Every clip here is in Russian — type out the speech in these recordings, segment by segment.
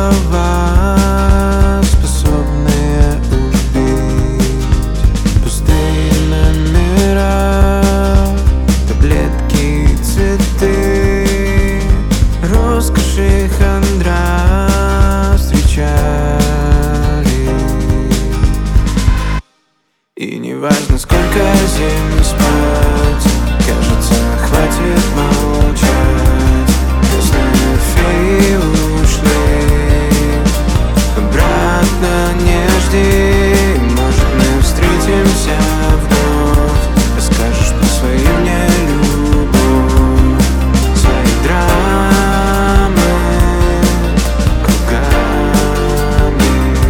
слова, способные убить. Пустые номера, таблетки и цветы, роскошь и хандра встречали. И неважно, сколько зим спать, кажется, хватит молчать. Красные феи ушли, обратно не жди. Может, мы встретимся вновь, расскажешь про свою мне любовь, свои драмы кругами.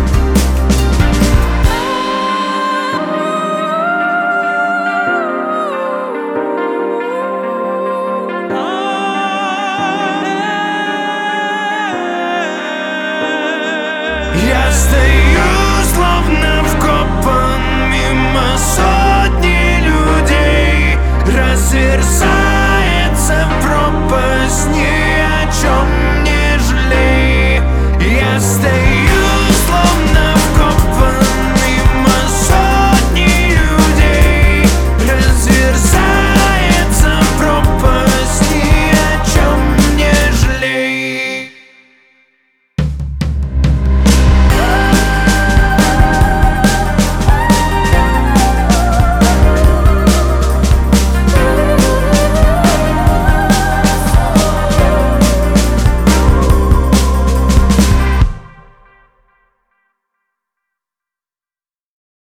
Я стою, словно вкопан, мимо сотни людей. Разверзается пропасть.